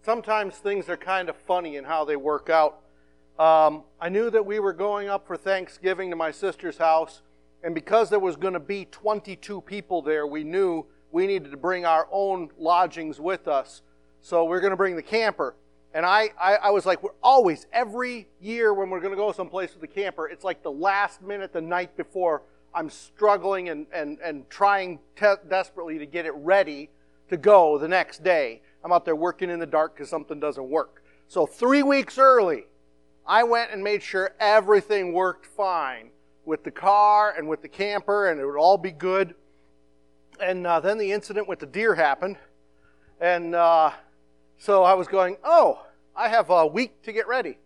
sometimes things are kind of funny in how they work out. I knew that we were going up for Thanksgiving to my sister's house, and because there was going to be 22 people there, we knew we needed to bring our own lodgings with us. So we're going to bring the camper. And I was like, we're always, every year when we're going to go someplace with the camper, it's like the last minute, the night before, I'm struggling and trying desperately to get it ready to go the next day. I'm out there working in the dark because something doesn't work. So 3 weeks early, I went and made sure everything worked fine with the car and with the camper, and it would all be good. And then the incident with the deer happened. And so I was going, oh, I have a week to get ready.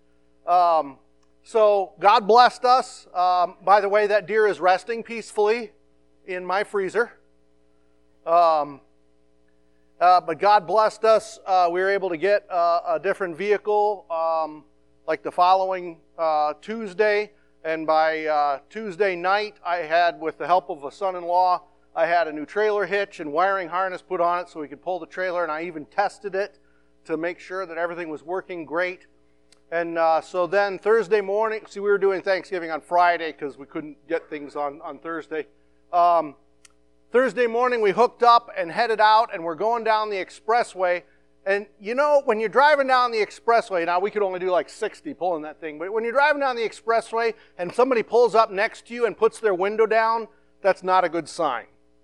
So God blessed us. By the way, that deer is resting peacefully in my freezer. But God blessed us. We were able to get a different vehicle like the following Tuesday. And by Tuesday night, I had, with the help of a son-in-law, I had a new trailer hitch and wiring harness put on it so we could pull the trailer. And I even tested it to make sure that everything was working great. And so then Thursday morning, see, we were doing Thanksgiving on Friday because we couldn't get things on Thursday. Thursday morning, we hooked up and headed out, and we're going down the expressway. And you know, when you're driving down the expressway, now we could only do like 60 pulling that thing, but when you're driving down the expressway and somebody pulls up next to you and puts their window down, that's not a good sign.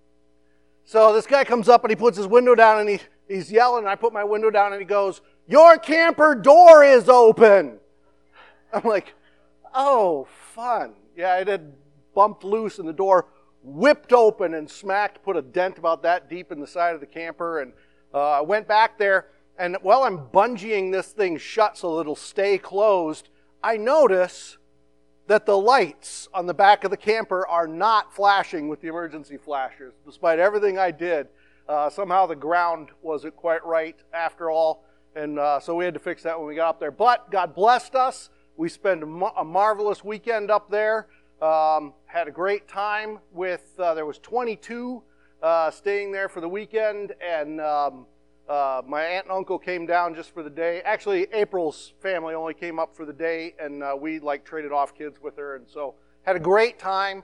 So this guy comes up and he puts his window down and he's yelling, and I put my window down and he goes, "Your camper door is open." I'm like, oh, fun. Yeah, it had bumped loose and the door whipped open and smacked, put a dent about that deep in the side of the camper. And I went back there, and while I'm bungeeing this thing shut so it'll stay closed, I notice that the lights on the back of the camper are not flashing with the emergency flashers. Despite everything I did, somehow the ground wasn't quite right after all. And so we had to fix that when we got up there. But God blessed us. We spent a marvelous weekend up there. Had a great time with, there was 22 staying there for the weekend. And my aunt and uncle came down just for the day. Actually, April's family only came up for the day. And we traded off kids with her. And so had a great time.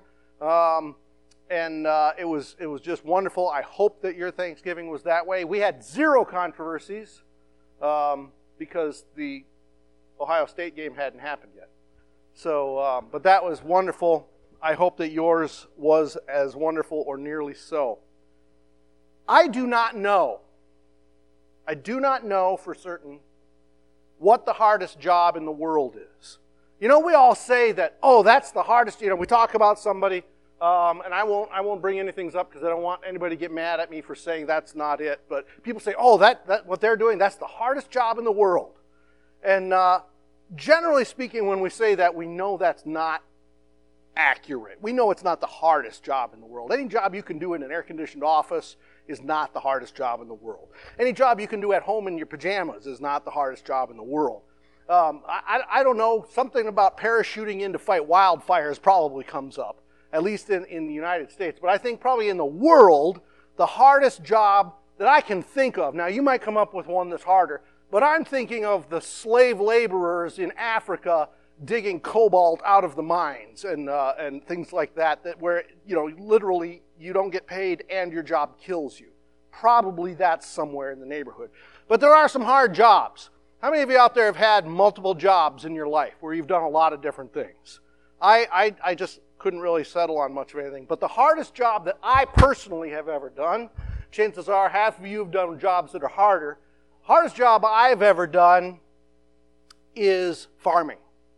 And it was just wonderful. I hope that your Thanksgiving was that way. We had zero controversies. Because the Ohio State game hadn't happened yet. So, but that was wonderful. I hope that yours was as wonderful or nearly so. I do not know for certain what the hardest job in the world is. You know, we all say that, oh, that's the hardest, we talk about somebody, and I won't bring anything up because I don't want anybody to get mad at me for saying that's not it. But people say, oh, that what they're doing, that's the hardest job in the world. And generally speaking, when we say that, we know that's not accurate. We know it's not the hardest job in the world. Any job you can do in an air-conditioned office is not the hardest job in the world. Any job you can do at home in your pajamas is not the hardest job in the world. I don't know, something about parachuting in to fight wildfires probably comes up. At least in the United States. But I think probably in the world, the hardest job that I can think of, now you might come up with one that's harder, but I'm thinking of the slave laborers in Africa digging cobalt out of the mines and things like that where, literally you don't get paid and your job kills you. Probably that's somewhere in the neighborhood. But there are some hard jobs. How many of you out there have had multiple jobs in your life where you've done a lot of different things? I just couldn't really settle on much of anything. But the hardest job that I personally have ever done, chances are half of you have done jobs that are harder. Hardest job I've ever done is farming.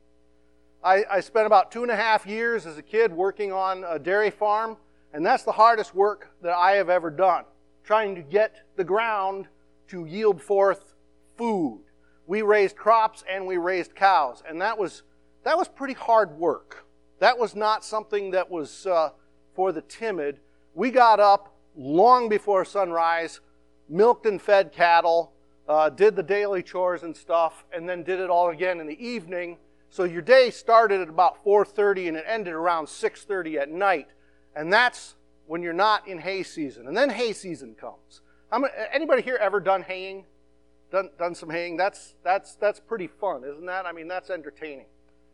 I spent about 2.5 years as a kid working on a dairy farm, and that's the hardest work that I have ever done, trying to get the ground to yield forth food. We raised crops and we raised cows, and that was pretty hard work. That was not something that was for the timid. We got up long before sunrise, milked and fed cattle, did the daily chores and stuff, and then did it all again in the evening. So your day started at about 4:30 and it ended around 6:30 at night. And that's when you're not in hay season. And then hay season comes. Anybody here ever done haying? done some haying. That's pretty fun, isn't that? I mean, that's entertaining.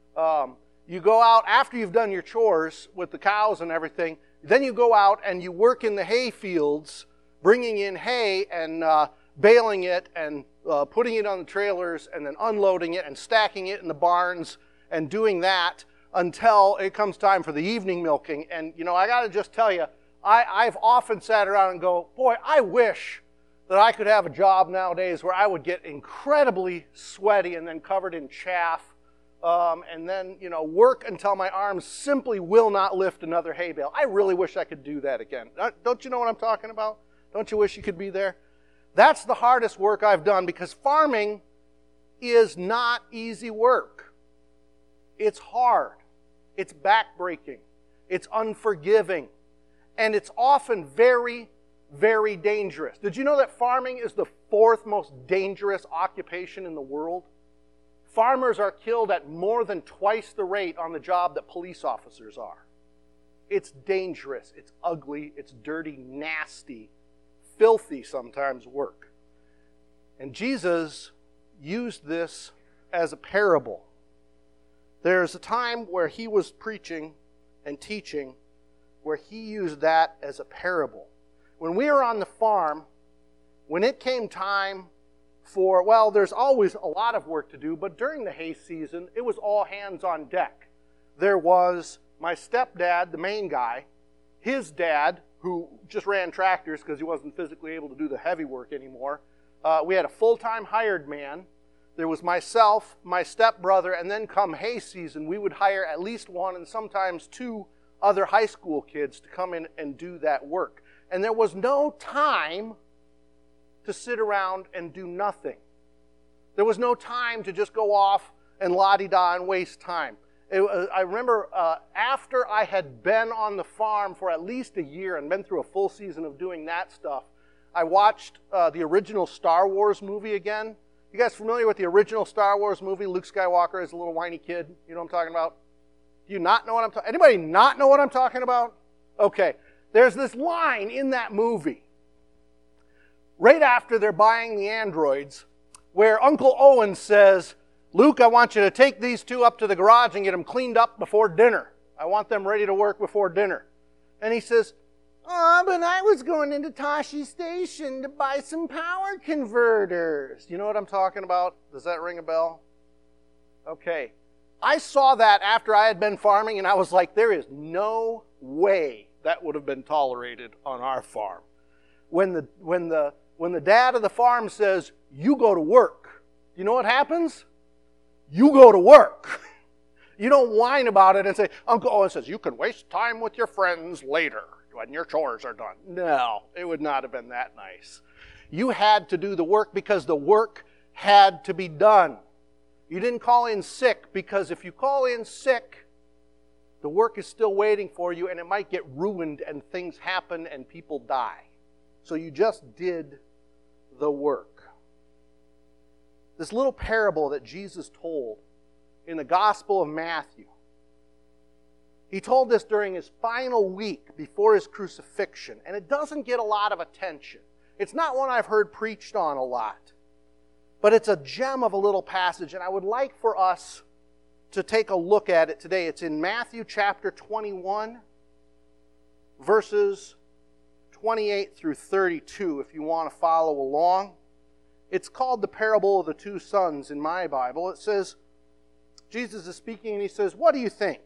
You go out after you've done your chores with the cows and everything. Then you go out and you work in the hay fields, bringing in hay and baling it and putting it on the trailers and then unloading it and stacking it in the barns and doing that until it comes time for the evening milking. And, I got to just tell you, I've often sat around and go, boy, I wish that I could have a job nowadays where I would get incredibly sweaty and then covered in chaff and then, work until my arms simply will not lift another hay bale. I really wish I could do that again. Don't you know what I'm talking about? Don't you wish you could be there? That's the hardest work I've done because farming is not easy work. It's hard. It's backbreaking. It's unforgiving. And it's often very, very dangerous. Did you know that farming is the 4th most dangerous occupation in the world? Farmers are killed at more than twice the rate on the job that police officers are. It's dangerous. It's ugly. It's dirty, nasty, filthy sometimes work. And Jesus used this as a parable. There's a time where he was preaching and teaching where he used that as a parable. When we were on the farm, when it came time for, there's always a lot of work to do, but during the hay season, it was all hands on deck. There was my stepdad, the main guy, his dad, who just ran tractors because he wasn't physically able to do the heavy work anymore. We had a full-time hired man. There was myself, my stepbrother, and then come hay season, we would hire at least one and sometimes 2 other high school kids to come in and do that work. And there was no time to sit around and do nothing. There was no time to just go off and la-di-da and waste time. I remember after I had been on the farm for at least a year and been through a full season of doing that stuff, I watched the original Star Wars movie again. You guys familiar with the original Star Wars movie? Luke Skywalker is a little whiny kid. You know what I'm talking about? Do you not know what I'm talking about? Anybody not know what I'm talking about? Okay. There's this line in that movie, right after they're buying the androids, where Uncle Owen says, Luke, I want you to take these 2 up to the garage and get them cleaned up before dinner. I want them ready to work before dinner. And he says, but I was going into Toshi Station to buy some power converters. You know what I'm talking about? Does that ring a bell? Okay. I saw that after I had been farming, and I was like, there is no way that would have been tolerated on our farm. When the dad of the farm says, you go to work, you know what happens? You go to work. You don't whine about it and say, Uncle Owen says, you can waste time with your friends later when your chores are done. No, it would not have been that nice. You had to do the work because the work had to be done. You didn't call in sick because if you call in sick, the work is still waiting for you and it might get ruined and things happen and people die. So you just did the work. This little parable that Jesus told in the Gospel of Matthew, he told this during his final week before his crucifixion, and it doesn't get a lot of attention. It's not one I've heard preached on a lot, but it's a gem of a little passage, and I would like for us to take a look at it today. It's in Matthew chapter 21, verses 28 through 32, if you want to follow along. It's called the parable of the 2 sons in my Bible. It says, Jesus is speaking and he says, what do you think?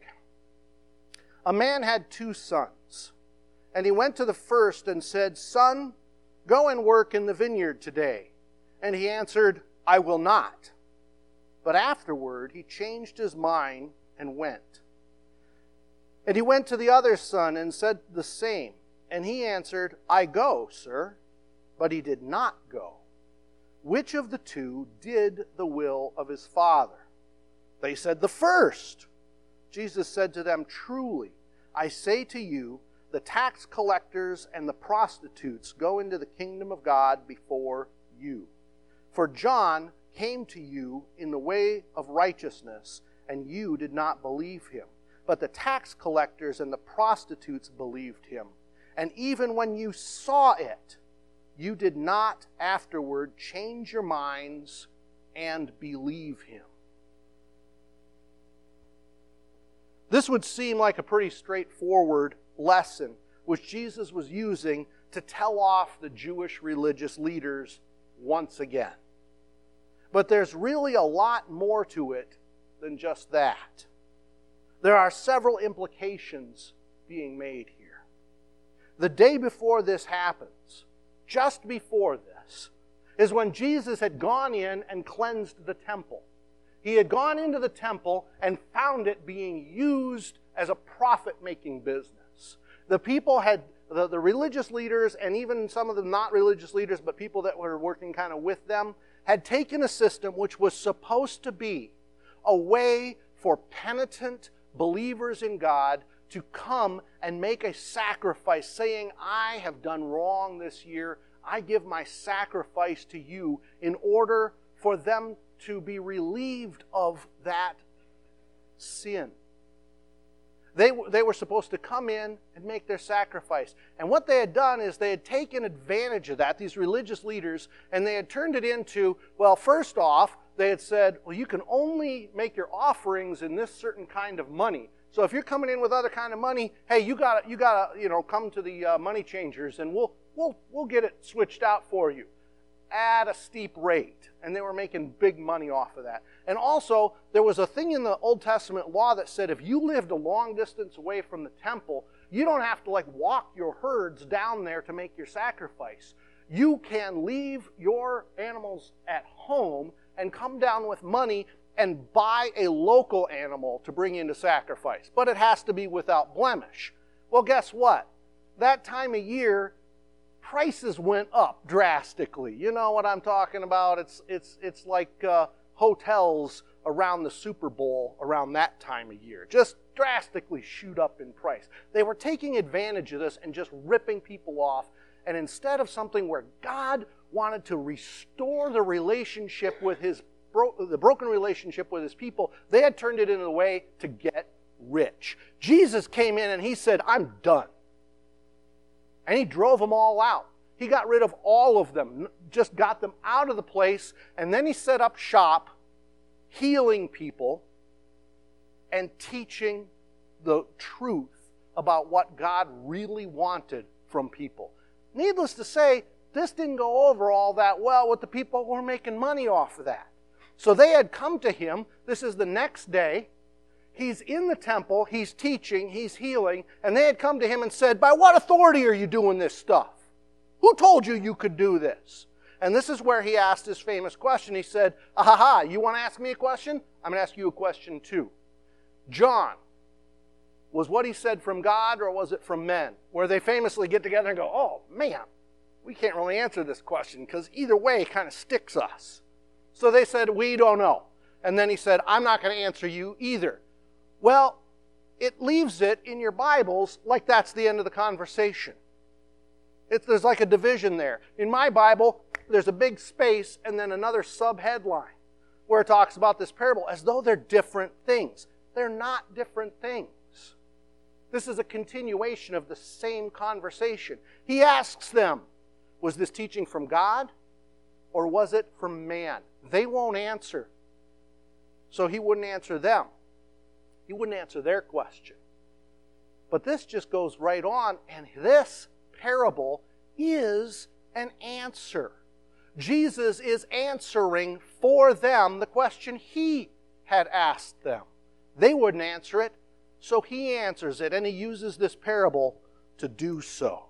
A man had 2 sons, and he went to the first and said, Son, go and work in the vineyard today. And he answered, I will not. But afterward he changed his mind and went. And he went to the other son and said the same. And he answered, I go, sir. But he did not go. Which of the 2 did the will of his father? They said, the first. Jesus said to them, truly, I say to you, the tax collectors and the prostitutes go into the kingdom of God before you. For John came to you in the way of righteousness, and you did not believe him. But the tax collectors and the prostitutes believed him. And even when you saw it, you did not afterward change your minds and believe him. This would seem like a pretty straightforward lesson which Jesus was using to tell off the Jewish religious leaders once again. But there's really a lot more to it than just that. There are several implications being made here. The day before this happens, just before this, is when Jesus had gone in and cleansed the temple. He had gone into the temple and found it being used as a profit-making business. The people had, the religious leaders, and even some of the not religious leaders, but people that were working kind of with them, had taken a system which was supposed to be a way for penitent believers in God to come and make a sacrifice, saying, I have done wrong this year. I give my sacrifice to you, in order for them to be relieved of that sin. They were supposed to come in and make their sacrifice. And what they had done is they had taken advantage of that, these religious leaders, and they had turned it into, well, first off, they had said, well, you can only make your offerings in this certain kind of money. So if you're coming in with other kind of money, hey, you gotta come to the money changers, and we'll get it switched out for you at a steep rate. And they were making big money off of that. And also, there was a thing in the Old Testament law that said if you lived a long distance away from the temple, you don't have to walk your herds down there to make your sacrifice. You can leave your animals at home and come down with money and buy a local animal to bring into sacrifice. But it has to be without blemish. Well, guess what? That time of year, prices went up drastically. You know what I'm talking about? It's like hotels around the Super Bowl around that time of year. Just drastically shoot up in price. They were taking advantage of this and just ripping people off. And instead of something where God wanted to restore the relationship with the broken relationship with his people, they had turned it into a way to get rich. Jesus came in and he said, I'm done. And he drove them all out. He got rid of all of them, just got them out of the place, and then he set up shop, healing people and teaching the truth about what God really wanted from people. Needless to say, this didn't go over all that well with the people who were making money off of that. So they had come to him. This is the next day. He's in the temple, he's teaching, he's healing, and they had come to him and said, by what authority are you doing this stuff? Who told you you could do this? And this is where he asked his famous question. He said, aha, you want to ask me a question? I'm going to ask you a question too. John, was what he said from God or was it from men? Where they famously get together and go, oh man, we can't really answer this question because either way kind of sticks us. So they said, we don't know. And then he said, I'm not going to answer you either. Well, it leaves it in your Bibles like that's the end of the conversation. There's like a division there. In my Bible, there's a big space and then another sub-headline where it talks about this parable as though they're different things. They're not different things. This is a continuation of the same conversation. He asks them, was this teaching from God or was it from man? They won't answer. So he wouldn't answer them. He wouldn't answer their question. But this just goes right on, and this parable is an answer. Jesus is answering for them the question he had asked them. They wouldn't answer it, so he answers it, and he uses this parable to do so.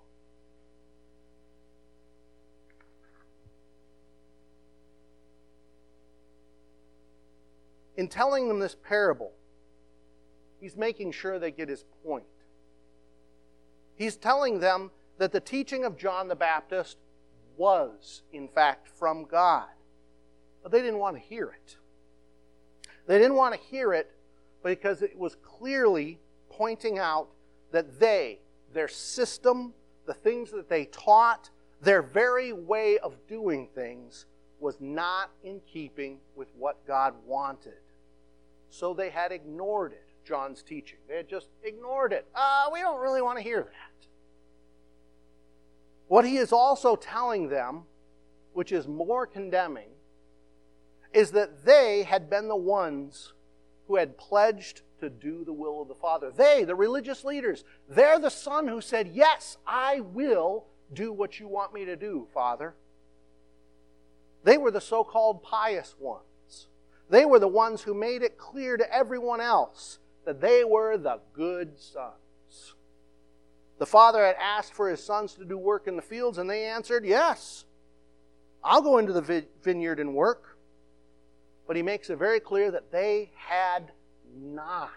In telling them this parable, he's making sure they get his point. He's telling them that the teaching of John the Baptist was, in fact, from God. But they didn't want to hear it. They didn't want to hear it because it was clearly pointing out that their system, the things that they taught, their very way of doing things was not in keeping with what God wanted. So they had ignored it. John's teaching. They had just ignored it. We don't really want to hear that. What he is also telling them, which is more condemning, is that they had been the ones who had pledged to do the will of the Father. They, the religious leaders, they're the son who said, yes, I will do what you want me to do, Father. They were the so-called pious ones. They were the ones who made it clear to everyone else that they were the good sons. The Father had asked for His sons to do work in the fields, and they answered, yes, I'll go into the vineyard and work. But He makes it very clear that they had not.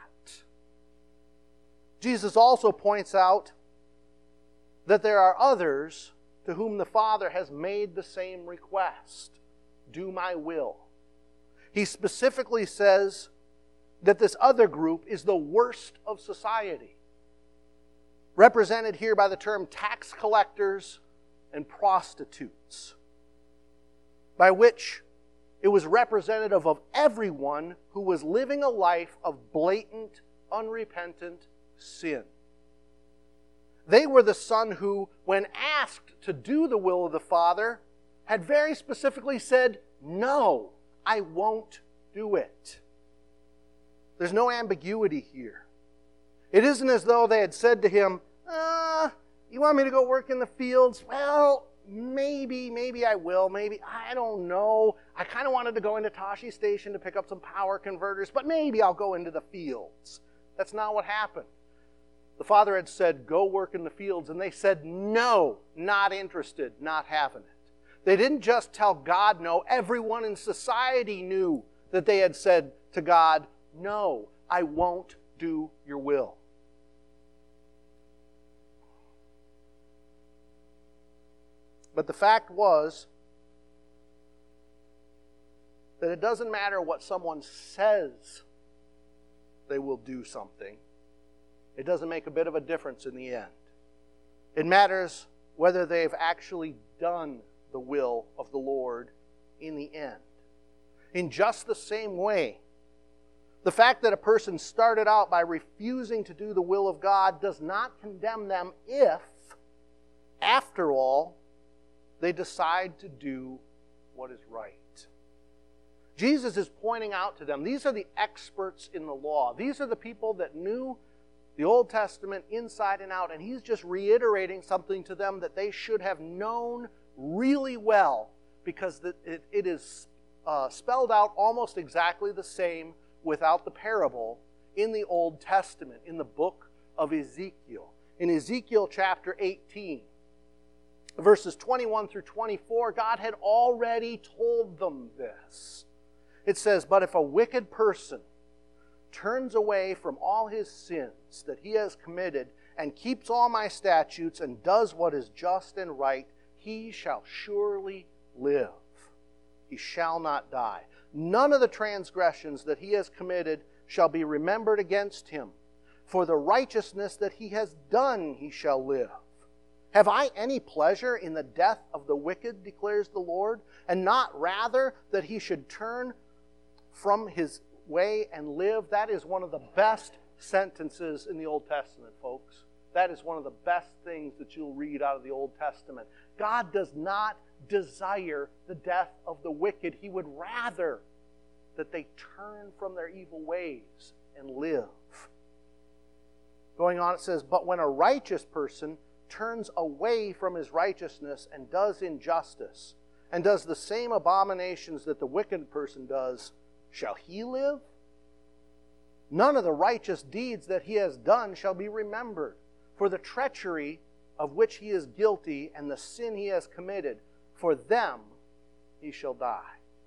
Jesus also points out that there are others to whom the Father has made the same request. Do my will. He specifically says that this other group is the worst of society, represented here by the term tax collectors and prostitutes, by which it was representative of everyone who was living a life of blatant, unrepentant sin. They were the son who, when asked to do the will of the Father, had very specifically said, no, I won't do it. There's no ambiguity here. It isn't as though they had said to Him, you want me to go work in the fields? Well, maybe I will. Maybe, I don't know. I kind of wanted to go into Tashi Station to pick up some power converters, but maybe I'll go into the fields. That's not what happened. The Father had said, go work in the fields, and they said, no, not interested, not having it. They didn't just tell God no. Everyone in society knew that they had said to God, no, I won't do your will. But the fact was that it doesn't matter what someone says they will do something. It doesn't make a bit of a difference in the end. It matters whether they've actually done the will of the Lord in the end. In just the same way, the fact that a person started out by refusing to do the will of God does not condemn them if, after all, they decide to do what is right. Jesus is pointing out to them, these are the experts in the law. These are the people that knew the Old Testament inside and out, and He's just reiterating something to them that they should have known really well, because it is spelled out almost exactly the same without the parable in the Old Testament, in the book of Ezekiel. In Ezekiel chapter 18, verses 21 through 24, God had already told them this. It says, but if a wicked person turns away from all his sins that he has committed and keeps all my statutes and does what is just and right, he shall surely live. He shall not die. None of the transgressions that he has committed shall be remembered against him. For the righteousness that he has done, he shall live. Have I any pleasure in the death of the wicked, declares the Lord, and not rather that he should turn from his way and live? That is one of the best sentences in the Old Testament, folks. That is one of the best things that you'll read out of the Old Testament. God does not desire the death of the wicked. He would rather that they turn from their evil ways and live. Going on, it says, but when a righteous person turns away from his righteousness and does injustice, and does the same abominations that the wicked person does, shall he live? None of the righteous deeds that he has done shall be remembered, for the treachery of which he is guilty and the sin he has committed, for them he shall die.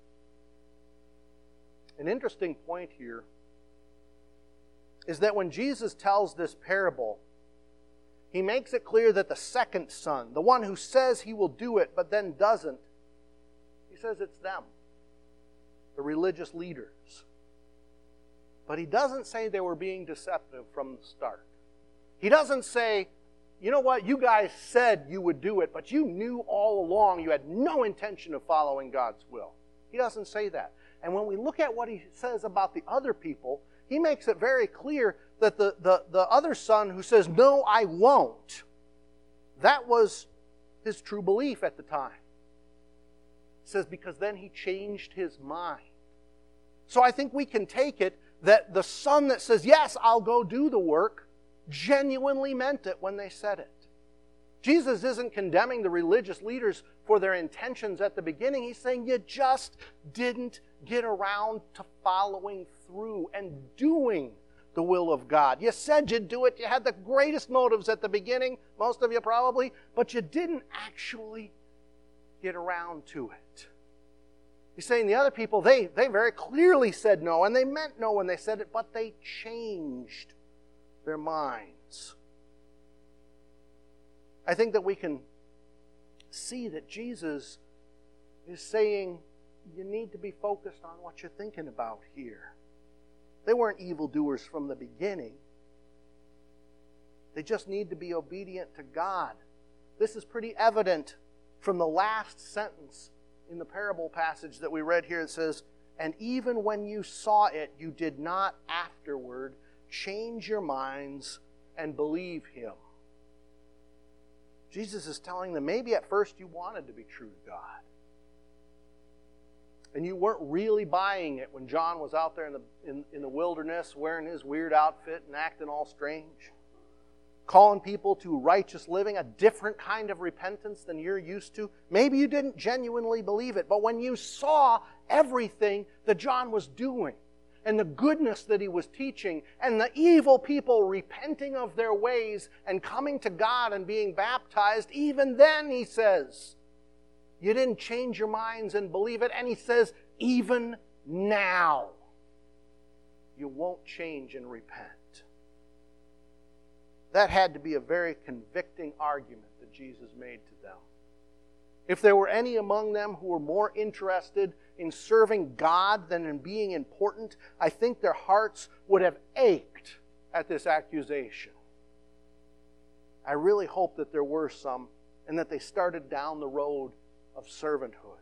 An interesting point here is that when Jesus tells this parable, He makes it clear that the second son, the one who says he will do it but then doesn't, He says it's them, the religious leaders. But He doesn't say they were being deceptive from the start. He doesn't say, you know what, you guys said you would do it, but you knew all along you had no intention of following God's will. He doesn't say that. And when we look at what He says about the other people, He makes it very clear that the other son who says, no, I won't, that was his true belief at the time. It says, because then he changed his mind. So I think we can take it that the son that says, yes, I'll go do the work, genuinely meant it when they said it. Jesus isn't condemning the religious leaders for their intentions at the beginning. He's saying you just didn't get around to following through and doing the will of God. You said you'd do it. You had the greatest motives at the beginning, most of you probably, but you didn't actually get around to it. He's saying the other people, they very clearly said no, and they meant no when they said it, but they changed their minds. I think that we can see that Jesus is saying you need to be focused on what you're thinking about here. They weren't evildoers from the beginning. They just need to be obedient to God. This is pretty evident from the last sentence in the parable passage that we read here. It says, and even when you saw it, you did not afterward change your minds and believe him. Jesus is telling them, maybe at first you wanted to be true to God. And you weren't really buying it when John was out there in the wilderness wearing his weird outfit and acting all strange. Calling people to righteous living, a different kind of repentance than you're used to. Maybe you didn't genuinely believe it, but when you saw everything that John was doing, and the goodness that he was teaching, and the evil people repenting of their ways and coming to God and being baptized, even then, he says, you didn't change your minds and believe it. And he says, even now, you won't change and repent. That had to be a very convicting argument that Jesus made to them. If there were any among them who were more interested in serving God than in being important, I think their hearts would have ached at this accusation. I really hope that there were some and that they started down the road of servanthood.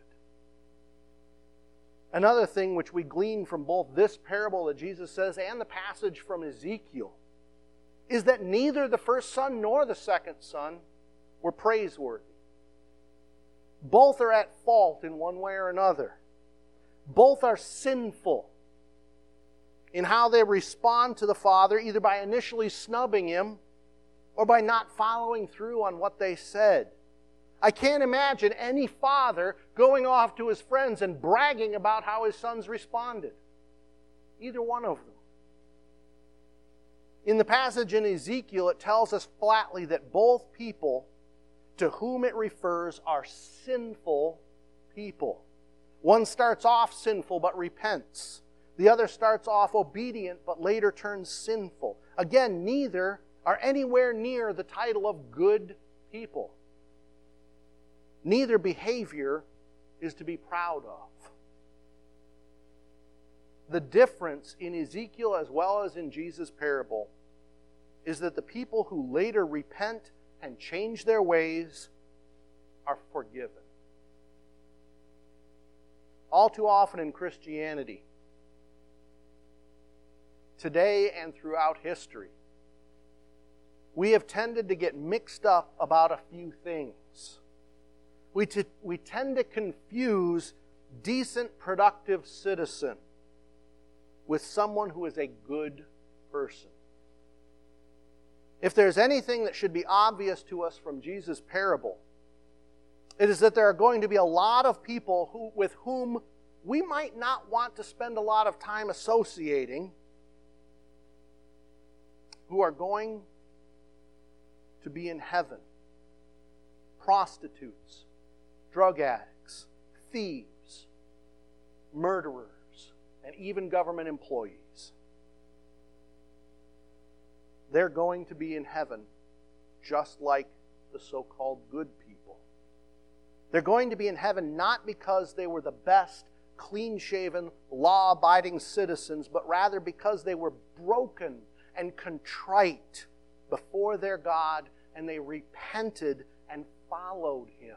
Another thing which we glean from both this parable that Jesus says and the passage from Ezekiel is that neither the first son nor the second son were praiseworthy. Both are at fault in one way or another. Both are sinful in how they respond to the Father, either by initially snubbing him or by not following through on what they said. I can't imagine any father going off to his friends and bragging about how his sons responded. Either one of them. In the passage in Ezekiel, it tells us flatly that both people to whom it refers are sinful people. One starts off sinful but repents. The other starts off obedient but later turns sinful. Again, neither are anywhere near the title of good people. Neither behavior is to be proud of. The difference in Ezekiel as well as in Jesus' parable is that the people who later repent and change their ways are forgiven. All too often in Christianity, today and throughout history, we have tended to get mixed up about a few things. We tend to confuse decent, productive citizen with someone who is a good person. If there's anything that should be obvious to us from Jesus' parable, it is that there are going to be a lot of people with whom we might not want to spend a lot of time associating, who are going to be in heaven. Prostitutes, drug addicts, thieves, murderers, and even government employees. They're going to be in heaven just like the so-called good people. They're going to be in heaven not because they were the best, clean-shaven, law-abiding citizens, but rather because they were broken and contrite before their God, and they repented and followed Him.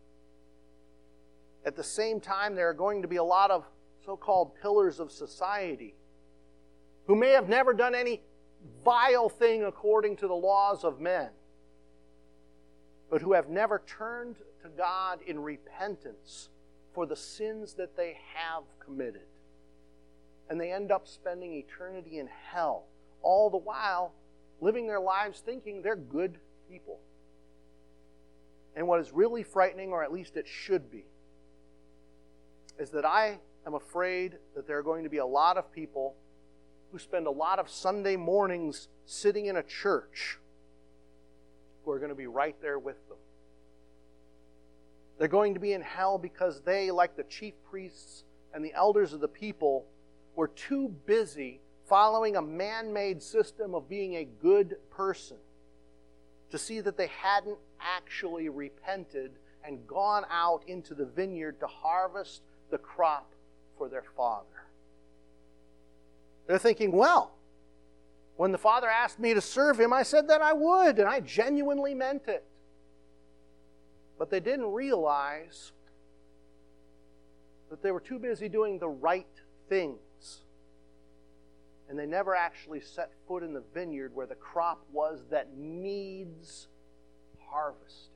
At the same time, there are going to be a lot of so-called pillars of society who may have never done any vile thing according to the laws of men. but who have never turned to God in repentance for the sins that they have committed. And they end up spending eternity in hell, all the while living their lives thinking they're good people. And what is really frightening, or at least it should be, is that I am afraid that there are going to be a lot of people who spend a lot of Sunday mornings sitting in a church who are going to be right there with them. They're going to be in hell because they, like the chief priests and the elders of the people, were too busy following a man-made system of being a good person to see that they hadn't actually repented and gone out into the vineyard to harvest the crop for their Father. They're thinking, well, when the Father asked me to serve Him, I said that I would, and I genuinely meant it. But they didn't realize that they were too busy doing the right things. And they never actually set foot in the vineyard where the crop was that needs harvesting.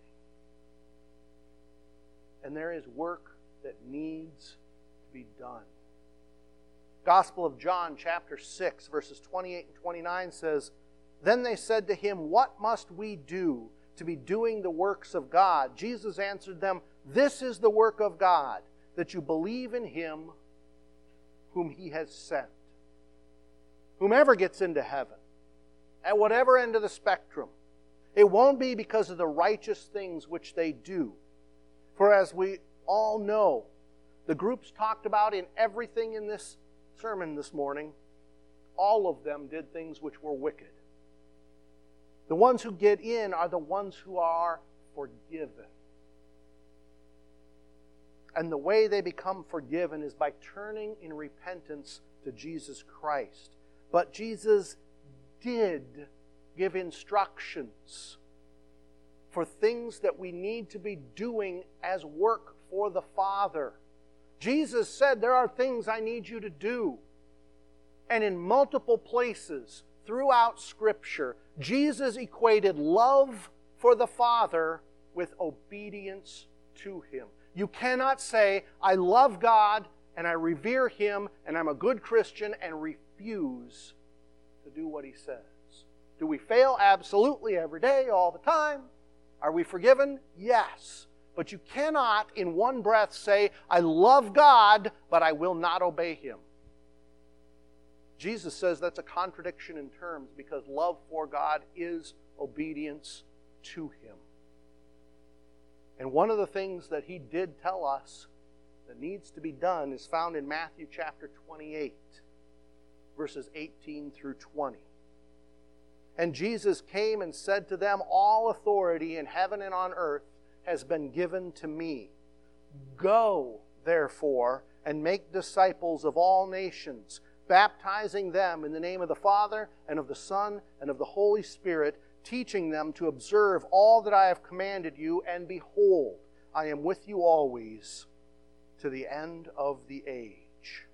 And there is work that needs to be done. Gospel of John, chapter 6, verses 28 and 29 says, "Then they said to him, 'What must we do to be doing the works of God?' Jesus answered them, 'This is the work of God, that you believe in Him whom He has sent.'" Whomever gets into heaven, at whatever end of the spectrum, it won't be because of the righteous things which they do. For as we all know, the groups talked about in everything in this sermon this morning, all of them did things which were wicked. The ones who get in are the ones who are forgiven. And the way they become forgiven is by turning in repentance to Jesus Christ. But Jesus did give instructions for things that we need to be doing as work for the Father. Jesus said, there are things I need you to do. And in multiple places throughout Scripture, Jesus equated love for the Father with obedience to Him. You cannot say, I love God and I revere Him and I'm a good Christian and refuse to do what He says. Do we fail? Absolutely, every day, all the time. Are we forgiven? Yes. But you cannot in one breath say, I love God, but I will not obey Him. Jesus says that's a contradiction in terms because love for God is obedience to Him. And one of the things that He did tell us that needs to be done is found in Matthew chapter 28, verses 18 through 20. And Jesus came and said to them, all authority in heaven and on earth has been given to me. Go, therefore, and make disciples of all nations, baptizing them in the name of the Father and of the Son and of the Holy Spirit, teaching them to observe all that I have commanded you, and behold, I am with you always to the end of the age.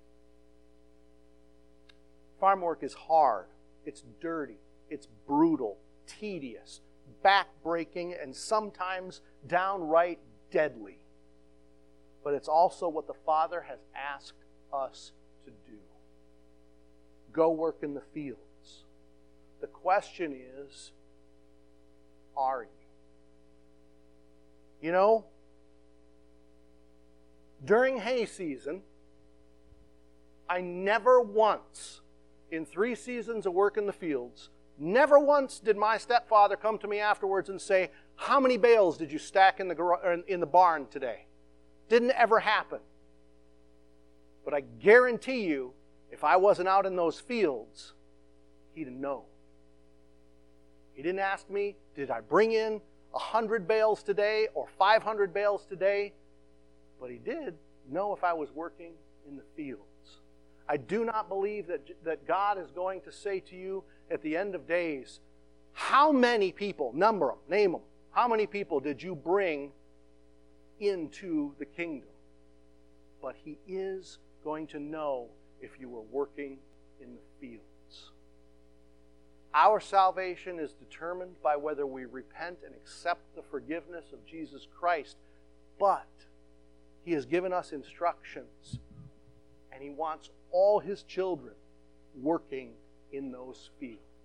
Farm work is hard, it's dirty, it's brutal, tedious, back-breaking, and sometimes downright deadly. But it's also what the Father has asked us to do. Go work in the fields. The question is, are you? You know, during hay season, I never once, in 3 seasons of work in the fields, never once did my stepfather come to me afterwards and say, how many bales did you stack in the barn today? Didn't ever happen. But I guarantee you, if I wasn't out in those fields, he'd know. He didn't ask me, did I bring in 100 bales today or 500 bales today? But he did know if I was working in the fields. I do not believe that God is going to say to you at the end of days, how many people, number them, name them, how many people did you bring into the kingdom? But He is going to know if you were working in the fields. Our salvation is determined by whether we repent and accept the forgiveness of Jesus Christ. But He has given us instructions, and He wants all His children working in those fields.